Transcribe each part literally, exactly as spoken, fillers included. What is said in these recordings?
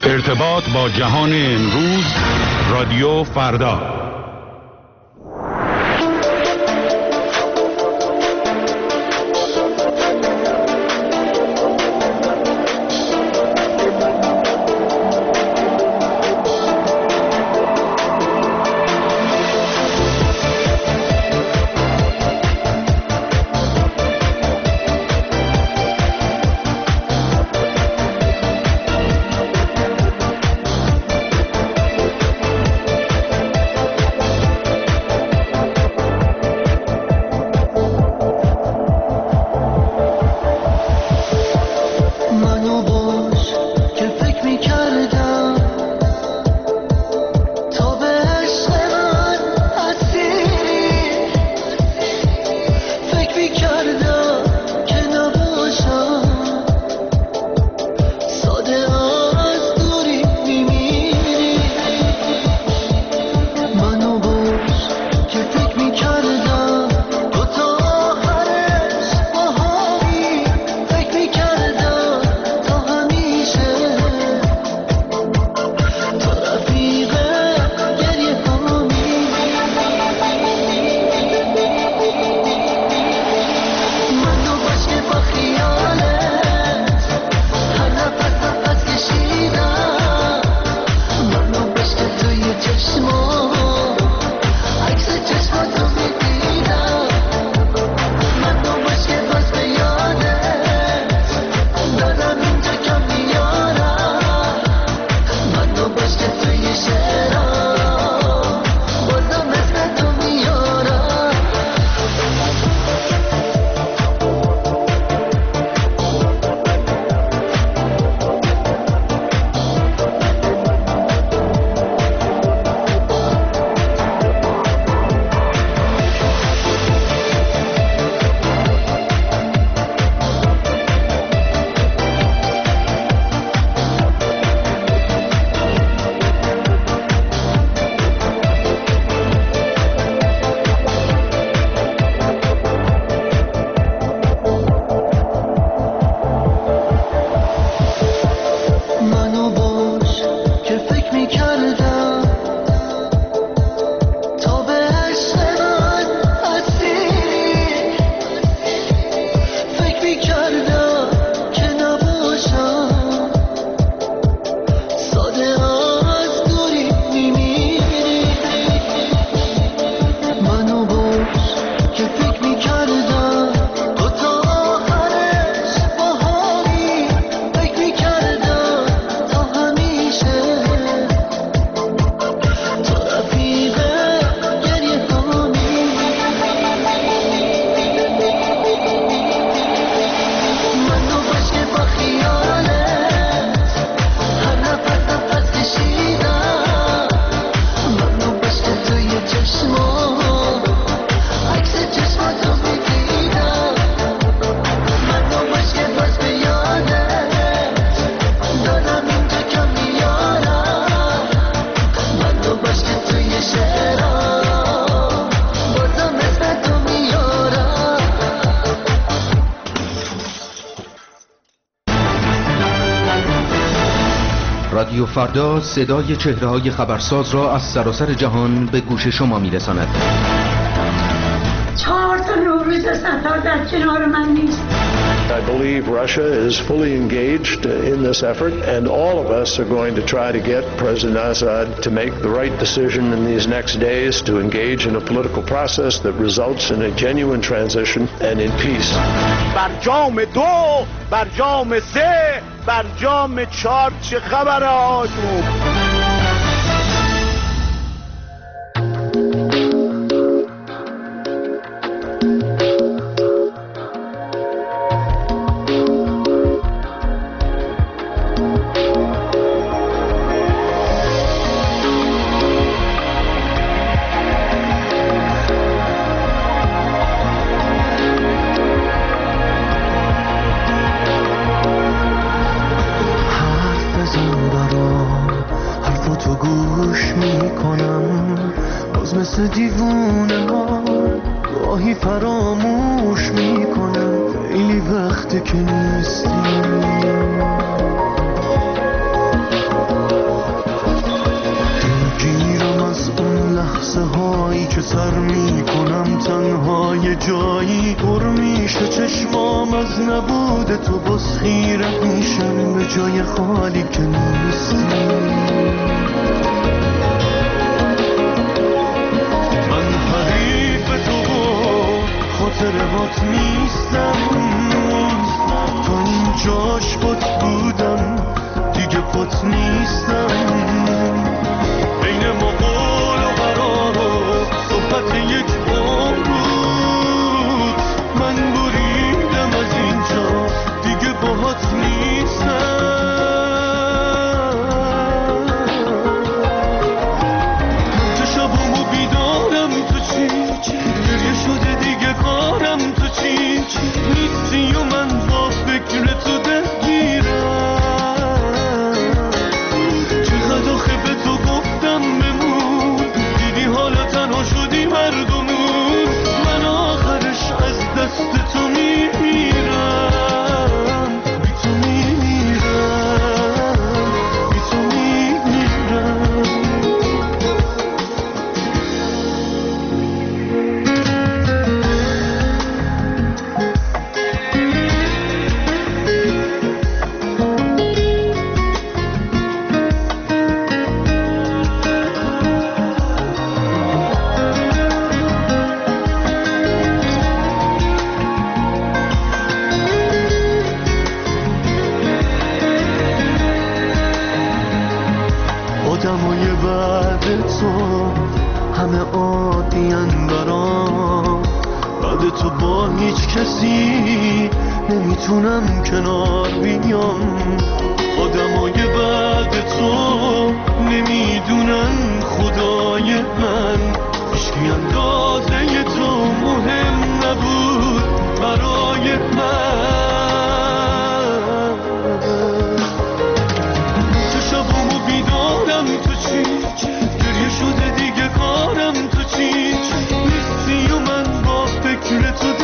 ارتباط با جهان امروز، رادیو فردا. رادیو فردا صدای چهره‌های خبرساز را از سراسر جهان به گوش شما می‌رساند. چهار تا نوروز ستار در کنار من نیست. I believe Russia is fully engaged in this effort, and all of us are going to try to get President Assad to make the right decision in these next days to engage in a political process that results in a genuine transition and in peace. برجام دو، برجام سه، برجام چهار، چه خبره آجوب؟ مثل دیوونه ها گاهی فراموش میکنم خیلی وقته که نیستی. یه جایی پر میشه چشمام از نبود تو باز خیره میشن به جای خالی که نیستی. من حریف تو خاطرهات نیستم، تا اینجاش پات بودم دیگه پات نیستم. بین ما قول و قرار و صحبت یک بار بود، من بریدم از اینجا دیگه باهات نیستم. که شبامو بیدارم تو چی گریه شده دیگه کارم تو چی نیستی و من با فکر تو درگیرم. چقدر آخه به تو گفتم بمون، دیدی حالا تنها شدی مردمون. من آخرش از دست تو میمیرم، بی تو میمیرم، بی تو میمیرم. آدمای بعد تو همه عادین برام، بعد تو با هیچ کسی نمیتونم کنار بیام. آدمای بعد تو نمیدونن خدای من هیچکی اندازه تو مهم نبود برای من. شبامو بیدارم تو چی گریه شده دیگه کارم تو چی نیستی و من با فکر تو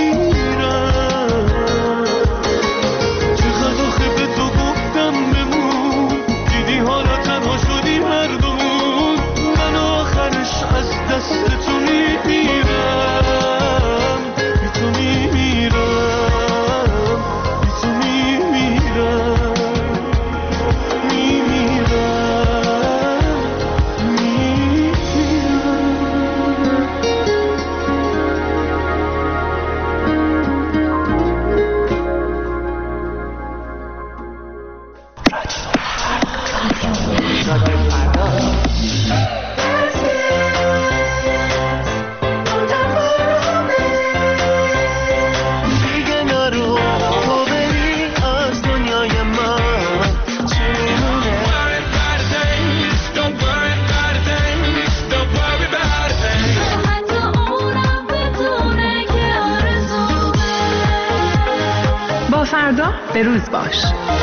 درگیرم. چقدر آخه به تو گفتم بمون، دیدی حالا تنها شدی مردمون. من آخرش از دست تو میمیرم، بی تو میمیرم، بی تو میمیرم. فردا به روز باش.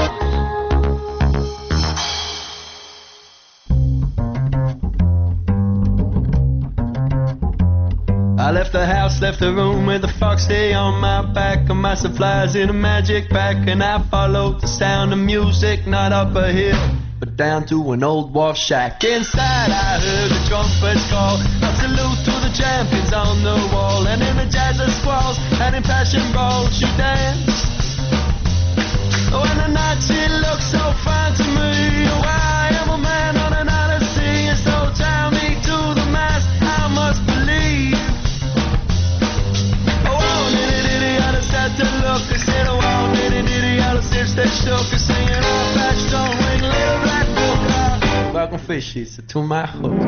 I left the house, left the room with a foxy on my back and my supplies in a magic bag, and I followed the sound of music, not up a hill but down to an old wharf shack. Inside I heard the trumpets call, a salute to the champions on the wall, and in the jazz of squalls and in passion brawls you dance. When the night she looks so fine to me, oh, I am a man on an odyssey, and so tie me to the mast, I must believe. Oh, oh, nitty nitty, I just had to look, I said, oh, oh, nitty nitty, I just sit they shook, and singing off that stone ring, little black book, welcome fishies to my hook.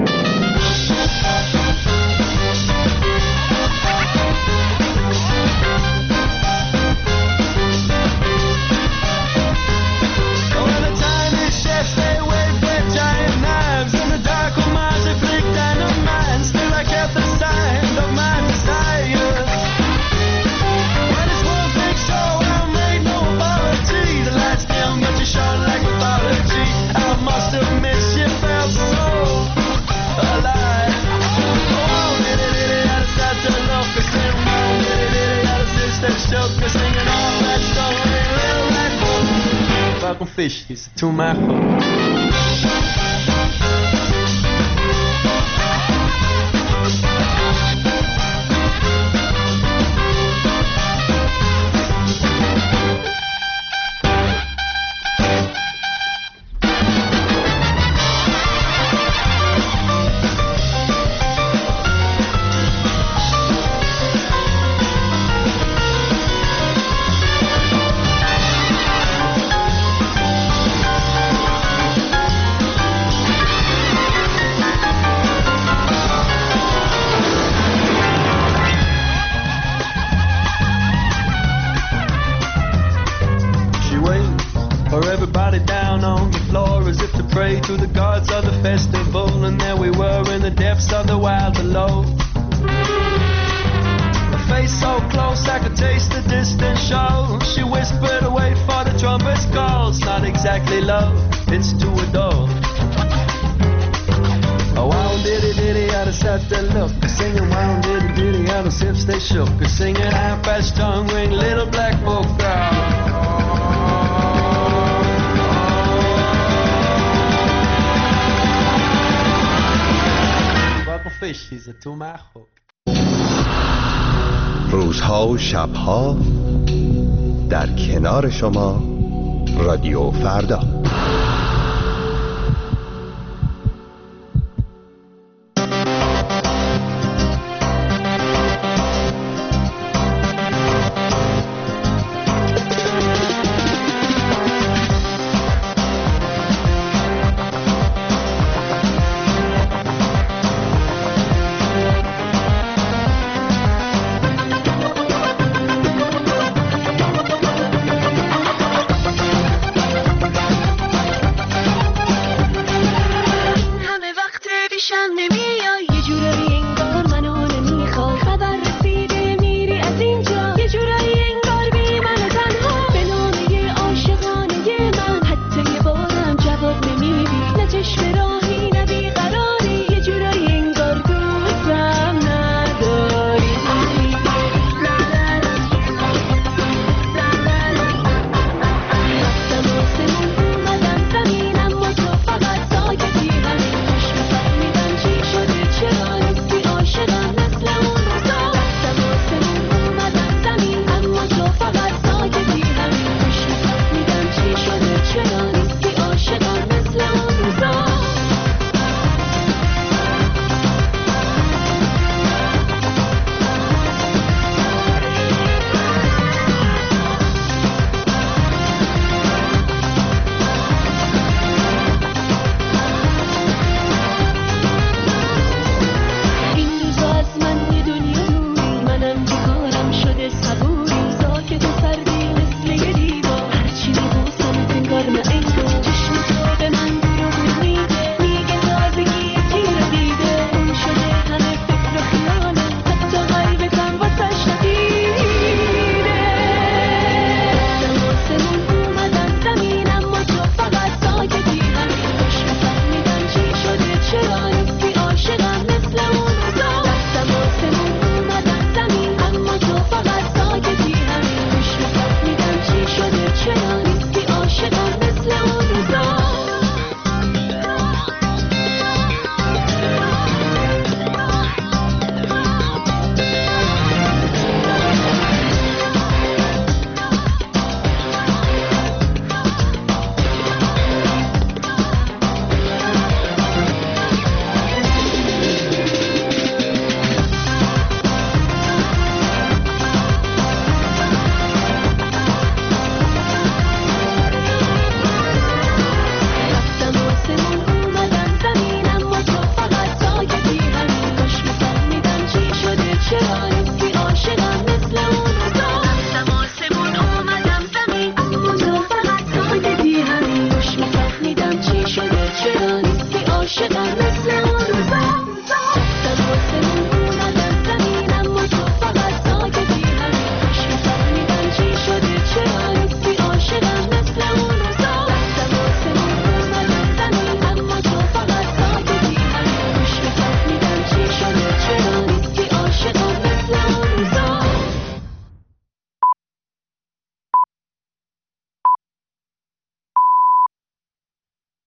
Fishies to my heart. it to pray to the gods of the festival. And there we were in the depths of the wild below. A face so close I could taste the distant show. She whispered, wait for the trumpet's call. It's not exactly love, it's to adore. Oh, wow, diddy diddy, how the sets they look. Singing wow, diddy diddy, how the hips they shook. Singing half-fast tongue ring, little black book girl. Fishies are to my hook. روزها و شبها در کنار شما رادیو فردا. عاشقانه